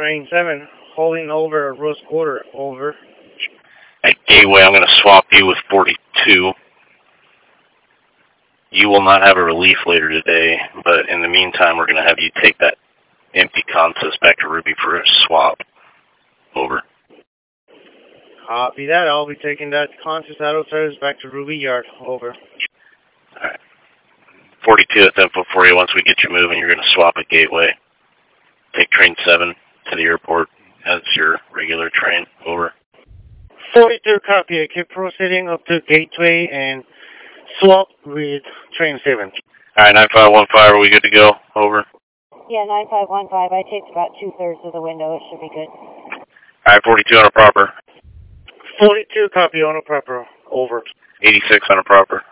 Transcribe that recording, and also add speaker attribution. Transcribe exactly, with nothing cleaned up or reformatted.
Speaker 1: Train seven, holding over at Rose Quarter, over.
Speaker 2: At Gateway, I'm going to swap you with forty-two. You will not have a relief later today, but in the meantime, we're going to have you take that empty consist back to Ruby for a swap. Over.
Speaker 1: Copy that. I'll be taking that conscious auto service back to Ruby Yard. Over.
Speaker 2: Alright. forty-two at info for you. Once we get you moving, you're going to swap at Gateway. Take train seven to the airport as your regular train. Over.
Speaker 1: forty-two, copy. I keep proceeding up to Gateway and swap with train seven.
Speaker 2: Alright, nine five one five, are we good to go? Over.
Speaker 3: Yeah, nine five one five. I taped about two-thirds of the window. It should be good.
Speaker 2: Alright, forty-two on a proper.
Speaker 1: forty-two, copy on a proper. Over.
Speaker 2: eighty-six on a proper.